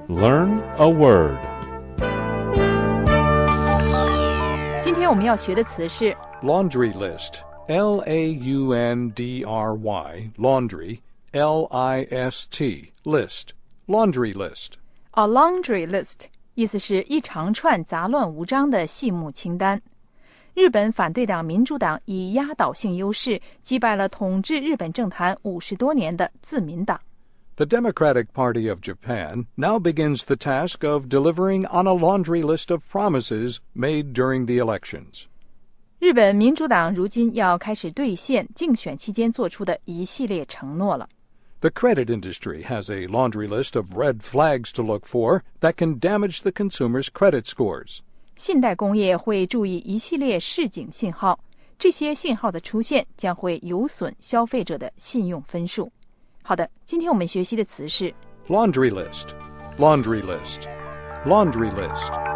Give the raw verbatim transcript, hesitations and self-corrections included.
Learn a word. 今天我们要学的词是 Laundry list. L A U N D R Y. Laundry. L I S T. List. Laundry list. a laundry list， 意思是一长串杂乱无章的细目清单。日本反对党民主党以压倒性优势击败了统治日本政坛五十多年的自民党。 The Democratic Party of Japan now begins the task of delivering on a laundry list of promises made during the elections. 日本民主党如今要开始兑现竞选期间做出的一系列承诺了。 The credit industry has a laundry list of red flags to look for that can damage the consumer's credit scores. 信贷工业会注意一系列示警信号，这些信号的出现将会有损消费者的信用分数。好的，今天我们学习的词是 Laundry list. Laundry list. Laundry list.